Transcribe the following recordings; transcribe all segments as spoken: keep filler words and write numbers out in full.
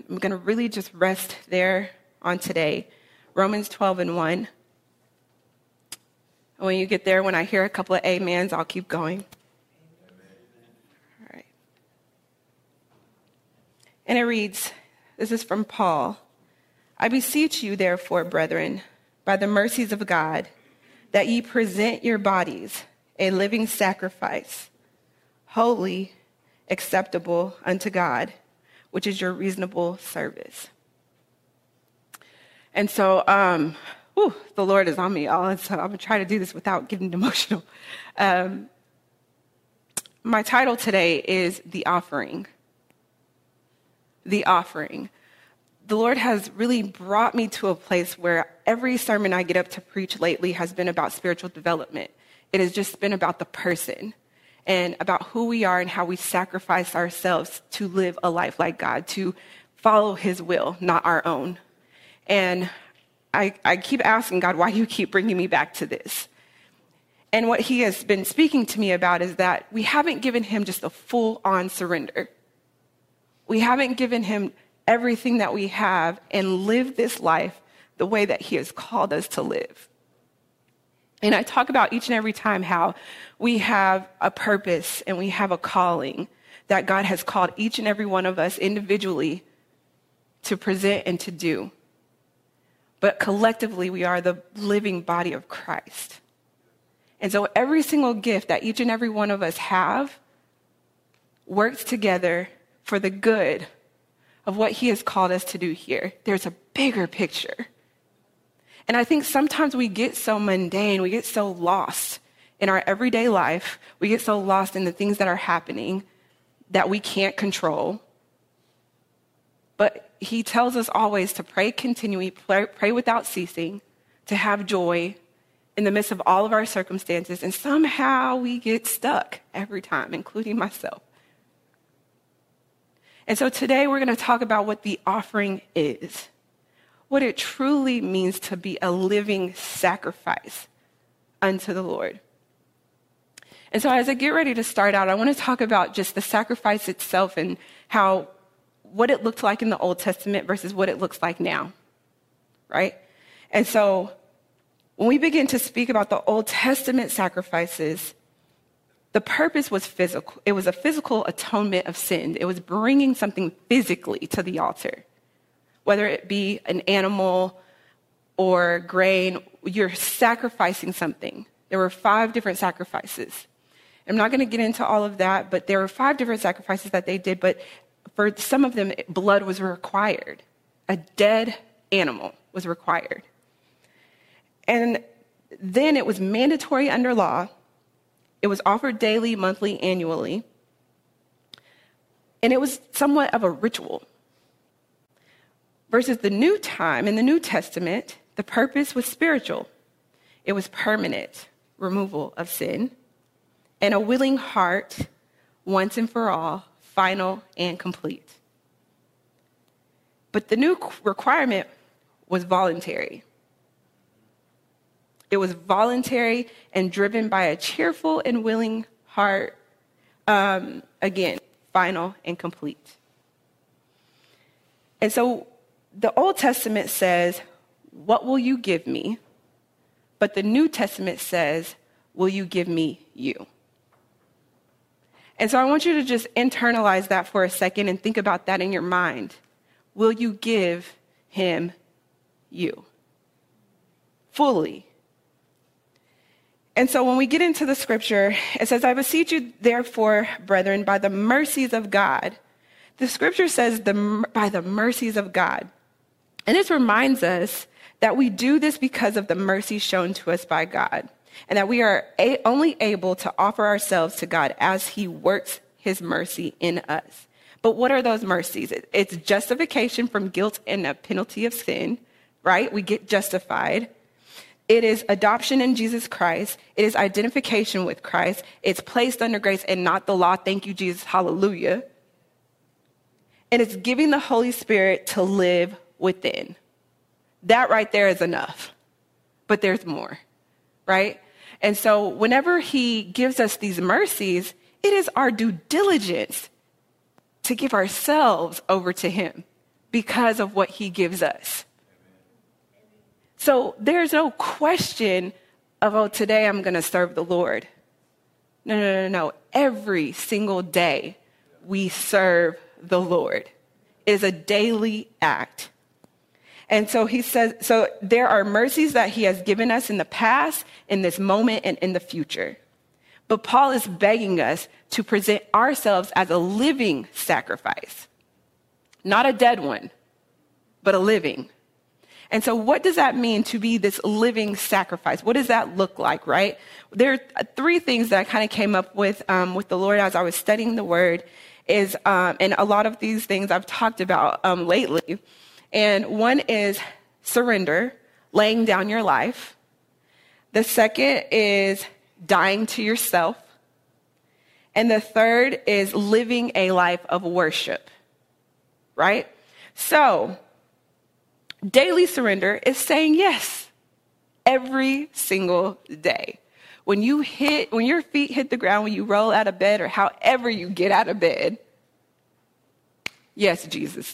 I'm going to really just rest there on today. Romans twelve and one. When you get there, when I hear a couple of amens, I'll keep going. All right. And it reads, this is from Paul. I beseech you, therefore, brethren, by the mercies of God, that ye present your bodies a living sacrifice, holy, acceptable unto God, which is your reasonable service. And so, um, whew, the Lord is on me, y'all, and so I'm going to try to do this without getting emotional. Um, my title today is The Offering. The Offering. The Lord has really brought me to a place where every sermon I get up to preach lately has been about spiritual development. It has just been about the person and about who we are and how we sacrifice ourselves to live a life like God, to follow his will, not our own. And I, I keep asking God, why do you keep bringing me back to this? And what he has been speaking to me about is that we haven't given him just a full-on surrender. We haven't given him everything that we have and live this life the way that he has called us to live. And I talk about each and every time how we have a purpose and we have a calling that God has called each and every one of us individually to present and to do. But collectively, we are the living body of Christ. And so every single gift that each and every one of us have works together for the good of what he has called us to do here. There's a bigger picture. And I think sometimes we get so mundane, we get so lost in our everyday life, we get so lost in the things that are happening that we can't control. But he tells us always to pray continually, pray, pray without ceasing, to have joy in the midst of all of our circumstances. And somehow we get stuck every time, including myself. And so today we're going to talk about what the offering is, what it truly means to be a living sacrifice unto the Lord. And so as I get ready to start out, I want to talk about just the sacrifice itself and how, what it looked like in the Old Testament versus what it looks like now, right? And so when we begin to speak about the Old Testament sacrifices, the purpose was physical. It was a physical atonement of sin. It was bringing something physically to the altar, whether it be an animal or grain. You're sacrificing something. There were five different sacrifices. I'm not going to get into all of that, but there were five different sacrifices that they did. But for some of them, blood was required. A dead animal was required. And then it was mandatory under law. It was offered daily, monthly, annually. And it was somewhat of a ritual. Versus the new time, in the New Testament, the purpose was spiritual. It was permanent removal of sin and a willing heart, once and for all, final and complete. But the new requirement was voluntary. It was voluntary and driven by a cheerful and willing heart. Um, again, final and complete. And so the Old Testament says, what will you give me? But the New Testament says, will you give me you? And so I want you to just internalize that for a second and think about that in your mind. Will you give him you? Fully. And so when we get into the scripture, it says, I beseech you, therefore, brethren, by the mercies of God. The scripture says, the, by the mercies of God. And this reminds us that we do this because of the mercy shown to us by God, and that we are a- only able to offer ourselves to God as he works his mercy in us. But what are those mercies? It, it's justification from guilt and a penalty of sin, right? We get justified. It is adoption in Jesus Christ. It is identification with Christ. It's placed under grace and not the law. Thank you, Jesus. Hallelujah. And it's giving the Holy Spirit to live within. That right there is enough. But there's more, right? And so whenever he gives us these mercies, it is our due diligence to give ourselves over to him. because of what he gives us. So there's no question of, oh, today I'm going to serve the Lord. No, no, no, no. Every single day we serve the Lord. It is a daily act. And so he says, so there are mercies that he has given us in the past, in this moment, and in the future. But Paul is begging us to present ourselves as a living sacrifice, not a dead one, but a living. And so what does that mean to be this living sacrifice? What does that look like, right? There are three things that I kind of came up with um, with the Lord as I was studying the word is, um, and a lot of these things I've talked about um, lately. And one is surrender, laying down your life. The second is dying to yourself. And the third is living a life of worship, right? So daily surrender is saying yes every single day. When you hit, when your feet hit the ground, when you roll out of bed or however you get out of bed, yes, Jesus.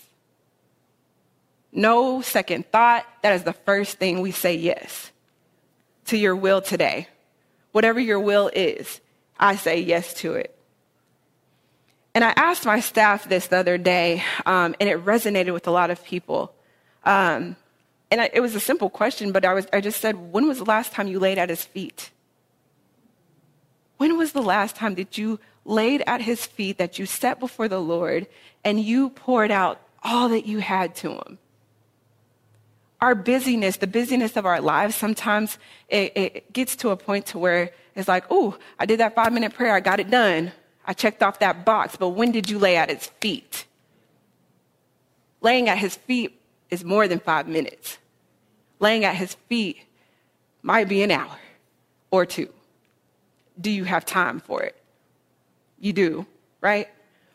No second thought. That is the first thing we say yes to your will today. Whatever your will is, I say yes to it. And I asked my staff this the other day, um, and it resonated with a lot of people. Um, and I, it was a simple question, but I was I just said, when was the last time you laid at his feet? When was the last time that you laid at his feet, that you sat before the Lord, and you poured out all that you had to him? Our busyness, the busyness of our lives, sometimes it, it gets to a point to where it's like, oh, I did that five-minute prayer. I got it done. I checked off that box. But when did you lay at his feet? Laying at his feet is more than five minutes. Laying at his feet might be an hour or two. Do you have time for it? You do, right?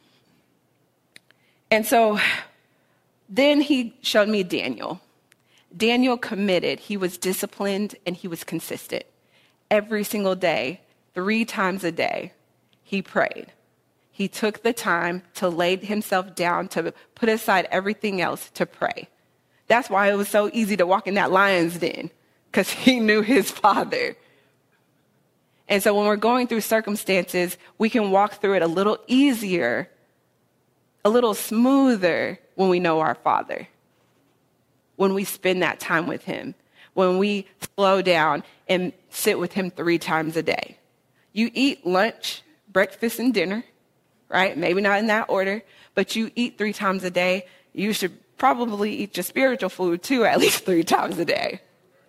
And so then he showed me Daniel. Daniel committed. He was disciplined and he was consistent. Every single day, three times a day, he prayed. He took the time to lay himself down, to put aside everything else to pray. That's why it was so easy to walk in that lion's den, because he knew his Father. And so when we're going through circumstances, we can walk through it a little easier, a little smoother when we know our Father. When we spend that time with him, when we slow down and sit with him three times a day. You eat lunch, breakfast, and dinner, right? Maybe not in that order, but you eat three times a day. You should probably eat your spiritual food too, at least three times a day.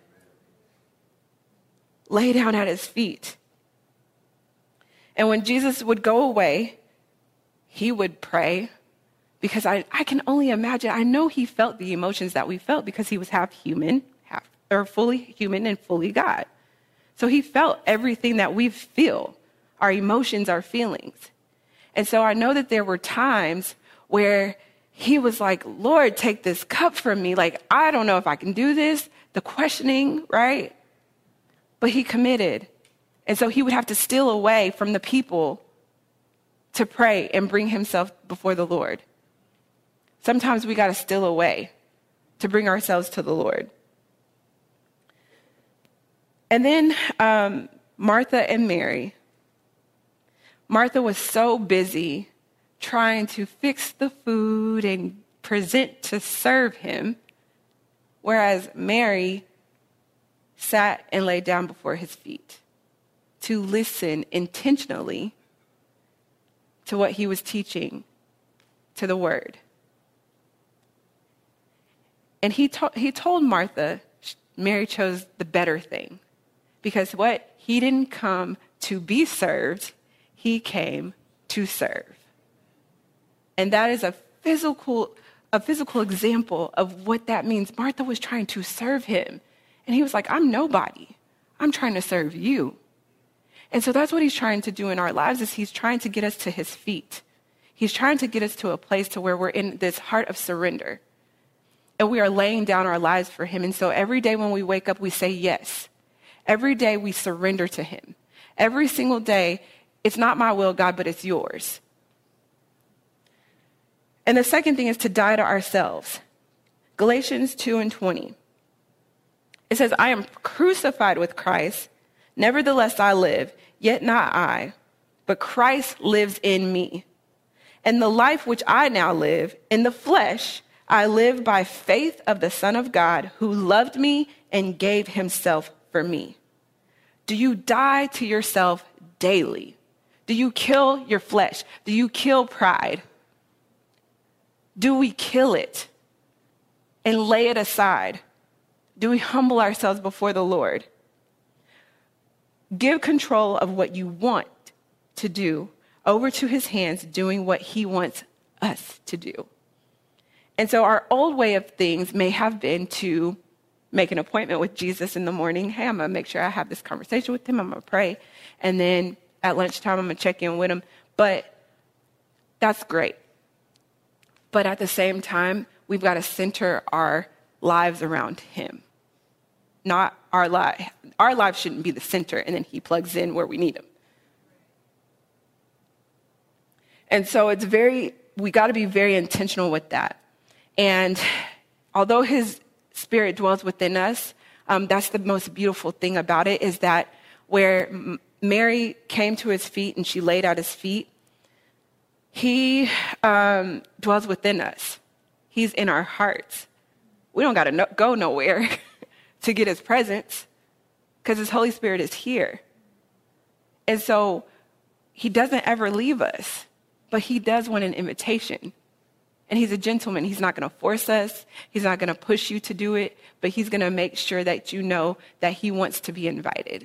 Lay down at his feet. And when Jesus would go away, he would pray. Because I, I can only imagine, I know he felt the emotions that we felt because he was half human, half, or fully human and fully God. So he felt everything that we feel, our emotions, our feelings. And so I know that there were times where he was like, Lord, take this cup from me. Like, I don't know if I can do this, the questioning, right? But he committed. And so he would have to steal away from the people to pray and bring himself before the Lord. Sometimes we got to steal away to bring ourselves to the Lord. And then um, Martha and Mary. Martha was so busy trying to fix the food and present to serve him, whereas Mary sat and laid down before his feet to listen intentionally to what he was teaching, to the word. And he, to- he told Martha, Mary chose the better thing. Because what? He didn't come to be served. He came to serve. And that is a physical, a physical example of what that means. Martha was trying to serve him. And he was like, I'm nobody. I'm trying to serve you. And so that's what he's trying to do in our lives, is he's trying to get us to his feet. He's trying to get us to a place to where we're in this heart of surrender. And we are laying down our lives for him. And so every day when we wake up, we say yes. Every day we surrender to him. Every single day, it's not my will, God, but it's yours. And the second thing is to die to ourselves. Galatians two and twenty. It says, I am crucified with Christ. Nevertheless, I live, yet not I, but Christ lives in me. And the life which I now live in the flesh, I live by faith of the Son of God who loved me and gave himself for me. Do you die to yourself daily? Do you kill your flesh? Do you kill pride? Do we kill it and lay it aside? Do we humble ourselves before the Lord? Give control of what you want to do over to his hands, doing what he wants us to do. And so our old way of things may have been to make an appointment with Jesus in the morning. Hey, I'm going to make sure I have this conversation with him. I'm going to pray. And then at lunchtime, I'm going to check in with him. But that's great. But at the same time, we've got to center our lives around him. Not our life. Our lives shouldn't be the center, and then he plugs in where we need him. And so it's very, we got to be very intentional with that. And although his spirit dwells within us, um, that's the most beautiful thing about it, is that where M- Mary came to his feet and she laid at his feet, he um, dwells within us. He's in our hearts. We don't got to no- go nowhere to get his presence, because his Holy Spirit is here. And so he doesn't ever leave us, but he does want an invitation. And he's a gentleman. He's not going to force us. He's not going to push you to do it, but he's going to make sure that you know that he wants to be invited.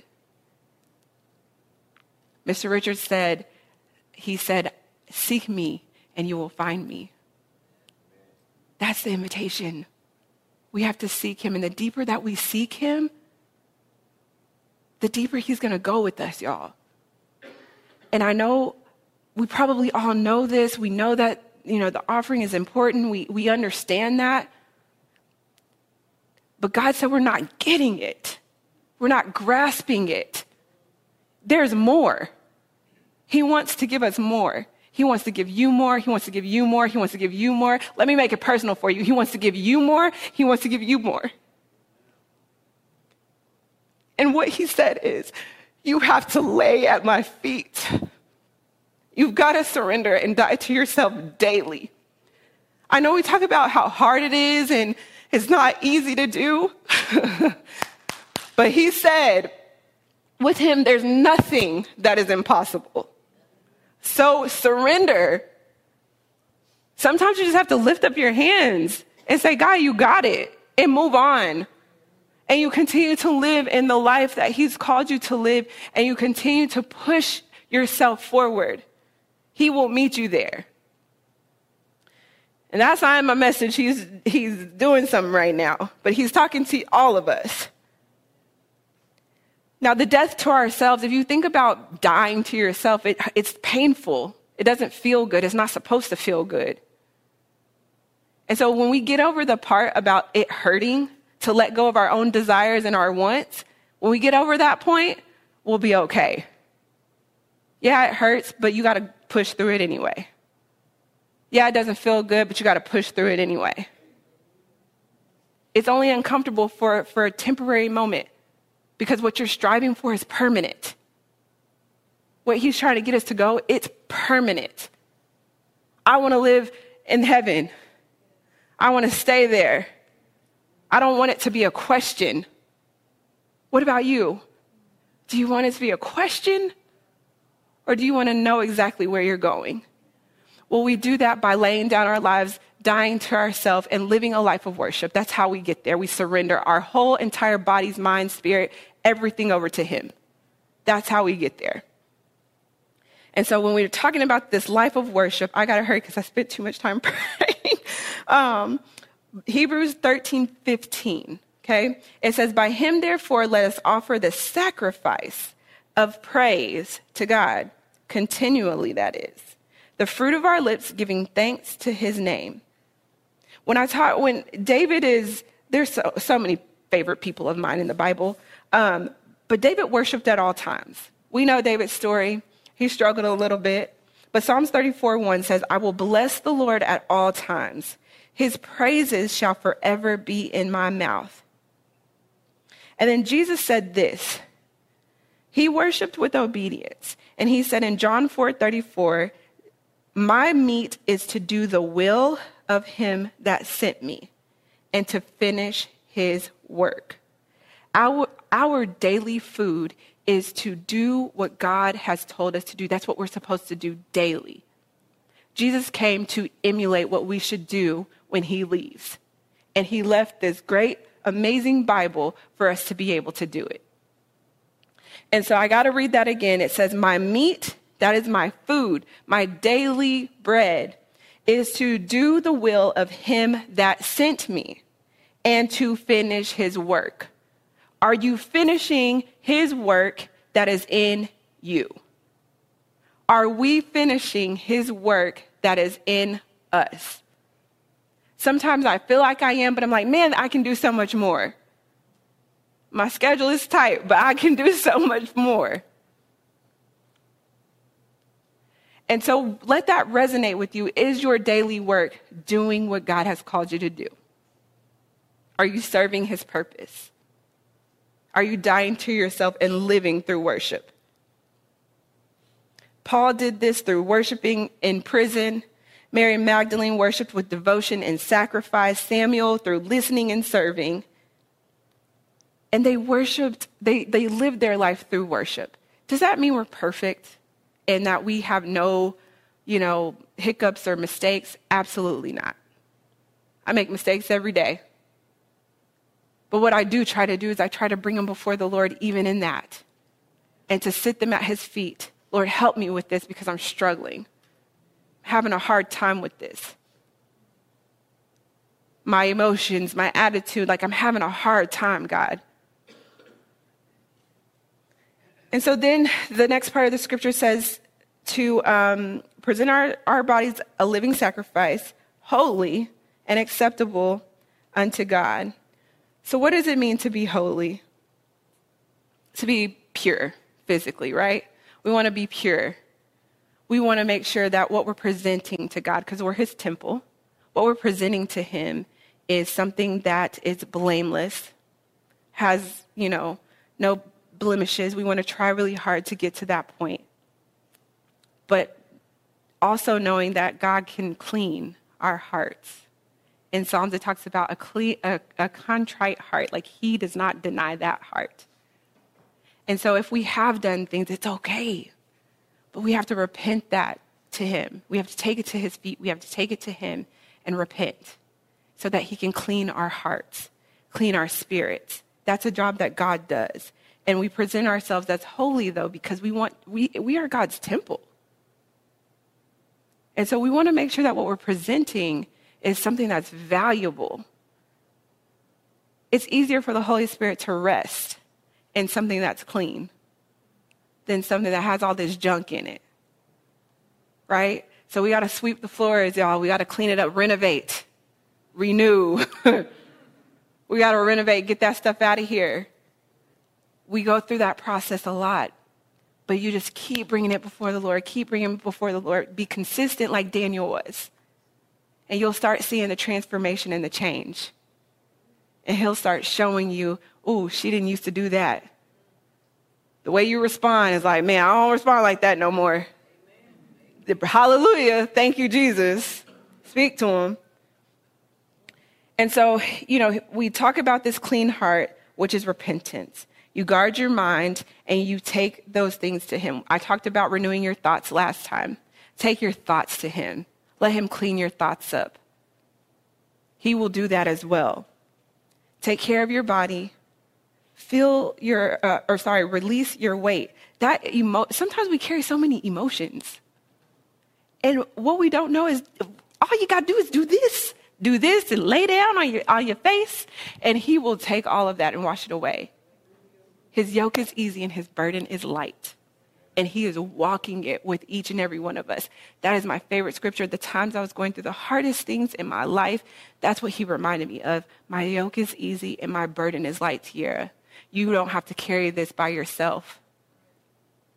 Mister Richards said, he said, seek me and you will find me. That's the invitation. We have to seek him. And the deeper that we seek him, the deeper he's going to go with us, y'all. And I know we probably all know this. We know that, you know, the offering is important. We, we understand that. But God said we're not getting it. We're not grasping it. There's more. He wants to give us more. He wants to give you more. He wants to give you more. He wants to give you more. Let me make it personal for you. He wants to give you more. He wants to give you more. And what he said is, you have to lay at my feet. You've got to surrender and die to yourself daily. I know we talk about how hard it is and it's not easy to do. But he said, with him, there's nothing that is impossible. So surrender. Sometimes you just have to lift up your hands and say, God, you got it, and move on. And you continue to live in the life that he's called you to live, and you continue to push yourself forward. He will meet you there. And that's not my message. He's, he's doing something right now, but he's talking to all of us. Now, the death to ourselves, if you think about dying to yourself, it, it's painful. It doesn't feel good. It's not supposed to feel good. And so when we get over the part about it hurting, to let go of our own desires and our wants, when we get over that point, we'll be okay. Yeah, it hurts, but you got to push through it anyway. Yeah, it doesn't feel good, but you got to push through it anyway. It's only uncomfortable for, for a temporary moment, because what you're striving for is permanent. What he's trying to get us to go, it's permanent. I want to live in heaven. I want to stay there. I don't want it to be a question. What about you? Do you want it to be a question? Or do you want to know exactly where you're going? Well, we do that by laying down our lives, dying to ourselves, and living a life of worship. That's how we get there. We surrender our whole entire bodies, mind, spirit, everything over to him. That's how we get there. And so when we were talking about this life of worship, I got to hurry because I spent too much time praying. um, Hebrews thirteen fifteen, okay? It says, by him, therefore, let us offer the sacrifice of praise to God, continually, that is, the fruit of our lips, giving thanks to his name. When I talk, when David is, there's so, so many favorite people of mine in the Bible, um, but David worshiped at all times. We know David's story. He struggled a little bit, But Psalms thirty-four one says, I will bless the Lord at all times. His praises shall forever be in my mouth. And then Jesus said this. He worshiped with obedience. And he said in John four thirty-four, my meat is to do the will of him that sent me and to finish his work. Our, our daily food is to do what God has told us to do. That's what we're supposed to do daily. Jesus came to emulate what we should do when he leaves. And he left this great, amazing Bible for us to be able to do it. And so I got to read that again. It says, my meat, that is my food, my daily bread, is to do the will of him that sent me and to finish his work. Are you finishing his work that is in you? Are we finishing his work that is in us? Sometimes I feel like I am, but I'm like, man, I can do so much more. My schedule is tight, but I can do so much more. And so let that resonate with you. Is your daily work doing what God has called you to do? Are you serving his purpose? Are you dying to yourself and living through worship? Paul did this through worshiping in prison. Mary Magdalene worshiped with devotion and sacrifice. Samuel through listening and serving. And they worshiped, they, they lived their life through worship. Does that mean we're perfect and that we have no, you know, hiccups or mistakes? Absolutely not. I make mistakes every day. But what I do try to do is I try to bring them before the Lord even in that. And to sit them at his feet. Lord, help me with this because I'm struggling. I'm having a hard time with this. My emotions, my attitude, like I'm having a hard time, God. And so then the next part of the scripture says to um, present our, our bodies a living sacrifice, holy and acceptable unto God. So what does it mean to be holy? To be pure physically, right? We want to be pure. We want to make sure that what we're presenting to God, because we're his temple, what we're presenting to him is something that is blameless, has, you know, no blemishes. We want to try really hard to get to that point. But also knowing that God can clean our hearts. In Psalms, it talks about a, clean, a, a contrite heart, like he does not deny that heart. And so if we have done things, it's okay. But we have to repent that to him. We have to take it to his feet. We have to take it to him and repent so that he can clean our hearts, clean our spirits. That's a job that God does. And we present ourselves as holy, though, because we want we we are God's temple. And so we want to make sure that what we're presenting is something that's valuable. It's easier for the Holy Spirit to rest in something that's clean than something that has all this junk in it, right? So we got to sweep the floors, y'all. We got to clean it up, renovate, renew. We got to renovate, get that stuff out of here. We go through that process a lot, but you just keep bringing it before the Lord, keep bringing it before the Lord. Be consistent like Daniel was. And you'll start seeing the transformation and the change. And he'll start showing you, oh, she didn't used to do that. The way you respond is like, man, I don't respond like that no more. Amen. Hallelujah. Thank you, Jesus. Speak to him. And so, you know, we talk about this clean heart, which is repentance. You guard your mind and you take those things to him. I talked about renewing your thoughts last time. Take your thoughts to him. Let him clean your thoughts up. He will do that as well. Take care of your body. Feel your, uh, or sorry, release your weight. That emo- Sometimes we carry so many emotions. And what we don't know is all you got to do is do this. Do this and lay down on your, on your face, and he will take all of that and wash it away. His yoke is easy and his burden is light. And he is walking it with each and every one of us. That is my favorite scripture. The times I was going through the hardest things in my life, that's what he reminded me of. My yoke is easy and my burden is light, Tierra. You don't have to carry this by yourself.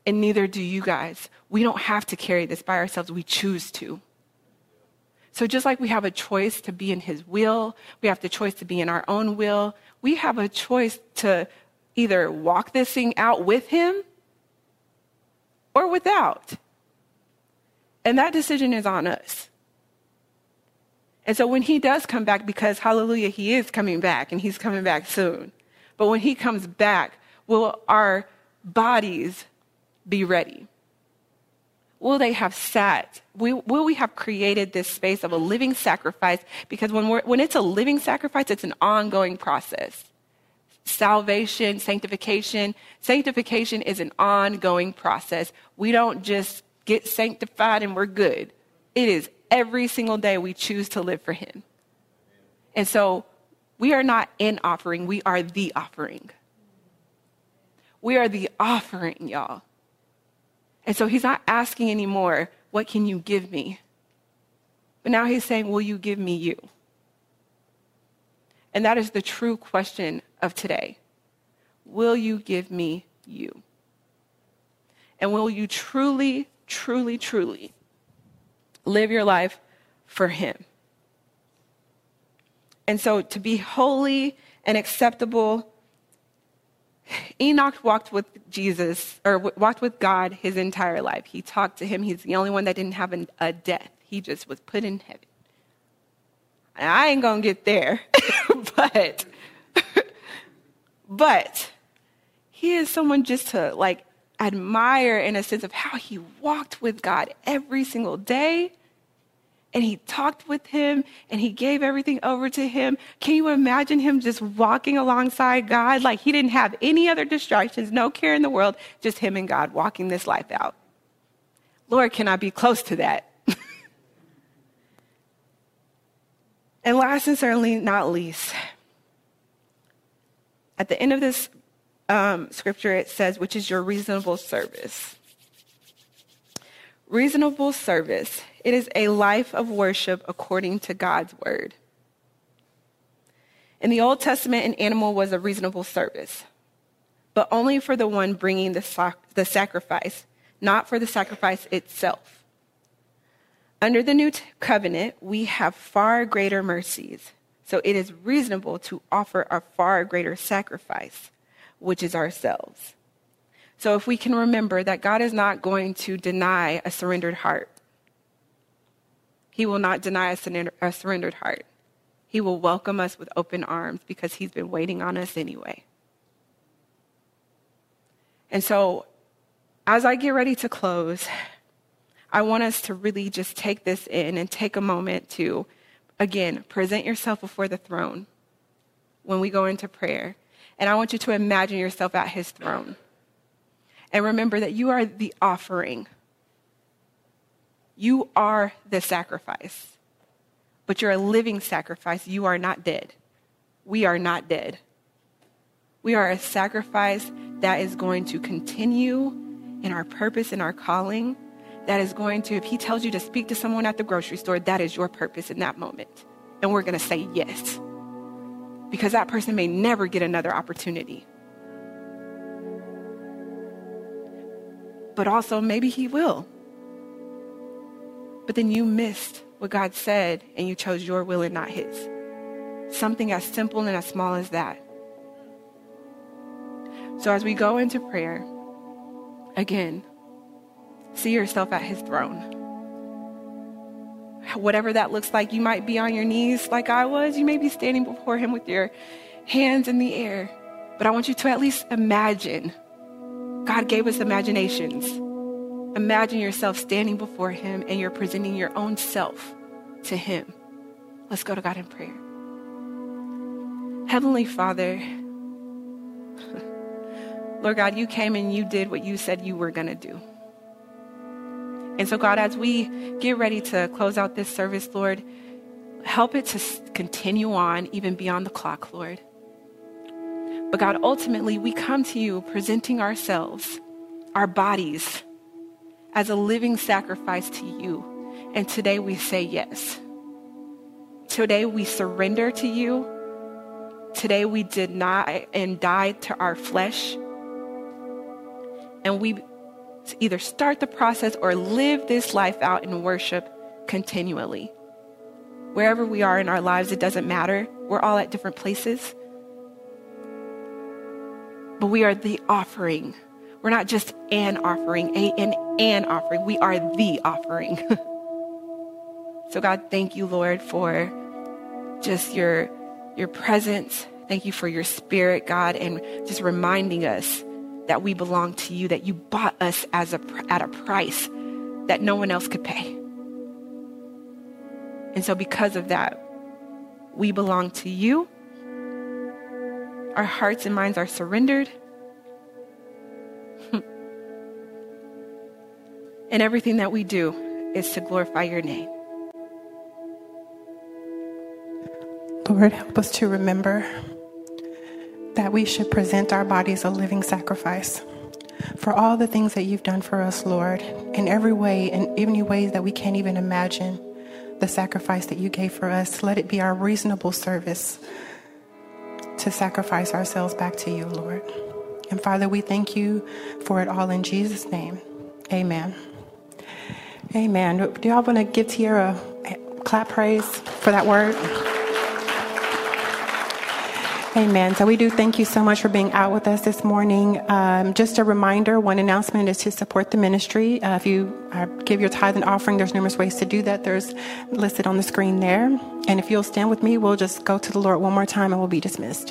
and neither do you guys. We don't have to carry this by ourselves. We choose to. So just like we have a choice to be in his will, we have the choice to be in our own will, we have a choice to either walk this thing out with him or without. And that decision is on us. And so when he does come back, because hallelujah, he is coming back and he's coming back soon. But when he comes back, will our bodies be ready? Will they have sat? Will, will we have created this space of a living sacrifice? Because when we're, when it's a living sacrifice, it's an ongoing process. Salvation, sanctification. Sanctification is an ongoing process. We don't just get sanctified and we're good. It is every single day we choose to live for him. And so we are not an offering. We are the offering. We are the offering, y'all. And so he's not asking anymore, what can you give me? But now he's saying, will you give me you? And that is the true question of today. Will you give me you? And will you truly, truly, truly live your life for him? And so to be holy and acceptable, Enoch walked with Jesus, or w- walked with God his entire life. He talked to him. He's the only one that didn't have an, a death. He just was put in heaven. And I ain't going to get there, but, but he is someone just to like admire in a sense of how he walked with God every single day. And he talked with him and he gave everything over to him. Can you imagine him just walking alongside God? Like he didn't have any other distractions, no care in the world, just him and God walking this life out. Lord, can I be close to that? And last and certainly not least, at the end of this um, scripture, it says, which is your reasonable service. Reasonable service. It is a life of worship according to God's word. In the Old Testament, an animal was a reasonable service, but only for the one bringing the, sac- the sacrifice, not for the sacrifice itself. Under the new t- covenant, we have far greater mercies, so it is reasonable to offer a far greater sacrifice, which is ourselves. So if we can remember that God is not going to deny a surrendered heart. He will not deny a, surrender, a surrendered heart. He will welcome us with open arms because he's been waiting on us anyway. And so as I get ready to close, I want us to really just take this in and take a moment to, again, present yourself before the throne when we go into prayer. And I want you to imagine yourself at his throne. And remember that you are the offering. You are the sacrifice. But you're a living sacrifice. You are not dead. We are not dead. We are a sacrifice that is going to continue in our purpose and our calling. That is going to, if he tells you to speak to someone at the grocery store, that is your purpose in that moment. And we're going to say yes. Because that person may never get another opportunity. But also maybe he will. But then you missed what God said and you chose your will and not his. Something as simple and as small as that. So as we go into prayer, again, see yourself at his throne. Whatever that looks like, you might be on your knees like I was. You may be standing before him with your hands in the air. But I want you to at least imagine. God gave us imaginations. Imagine yourself standing before him and you're presenting your own self to him. Let's go to God in prayer. Heavenly Father, Lord God, you came and you did what you said you were going to do. And so, God, as we get ready to close out this service, Lord, help it to continue on even beyond the clock, Lord. But God, ultimately, we come to you presenting ourselves, our bodies, as a living sacrifice to you. And today we say yes. Today we surrender to you. Today we deny and die to our flesh. And we to either start the process or live this life out in worship continually. Wherever we are in our lives, it doesn't matter. We're all at different places. But we are the offering. We're not just an offering, a, an, an offering. We are the offering. So God, thank you, Lord, for just your, your presence. Thank you for your spirit, God, and just reminding us that we belong to you, that you bought us as a, at a price that no one else could pay. And so because of that, we belong to you. Our hearts and minds are surrendered. And everything that we do is to glorify your name. Lord, help us to remember that we should present our bodies a living sacrifice for all the things that you've done for us, Lord, in every way, in any ways that we can't even imagine the sacrifice that you gave for us. Let it be our reasonable service to sacrifice ourselves back to you, Lord. And Father, we thank you for it all in Jesus' name. Amen. Amen. Do y'all want to give Tiara a clap praise for that word? Amen. So we do thank you so much for being out with us this morning. Um, just a reminder, one announcement is to support the ministry. Uh, if you uh, give your tithe and offering, there's numerous ways to do that. There's listed on the screen there. And if you'll stand with me, we'll just go to the Lord one more time and we'll be dismissed.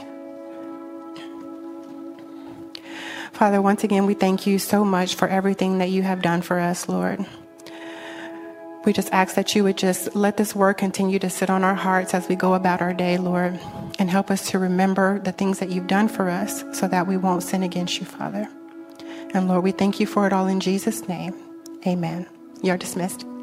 Father, once again, we thank you so much for everything that you have done for us, Lord. We just ask that you would just let this word continue to sit on our hearts as we go about our day, Lord, and help us to remember the things that you've done for us so that we won't sin against you, Father. And Lord, we thank you for it all in Jesus' name. Amen. You're dismissed.